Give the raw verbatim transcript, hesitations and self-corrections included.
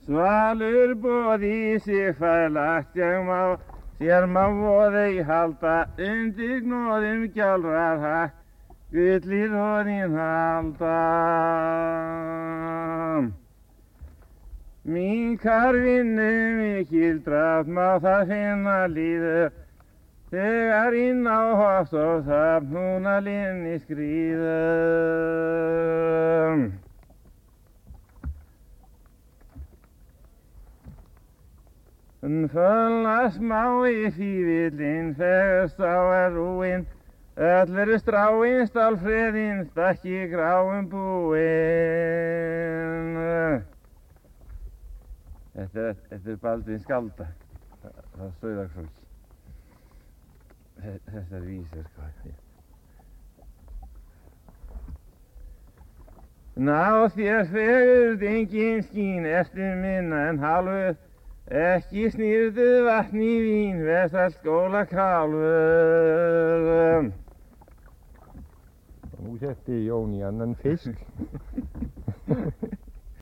Svalur boði sig fær lagt ég má, sér má voðei halda, undir gnóðum gjálrar hakk, gullir honum halda. Minkar vinnu mikil drátt má það finna líður, þegar inn á hoft og þar núna linni skríðum. En fölna smái fífillinn, fegurst á er rúinn, öll eru stráin stálfreðinn, stakki gráum búinn. Þetta er, þetta er Baldvin skálda, það, það er Sauðárkróki. Þessar vísur, sko. Ná þér fegurð engin skín, ertu minna en hálfur, ekki snýrðu vatn í vín, vesall skóla kálfur. Nú setti Jón í annan fisk.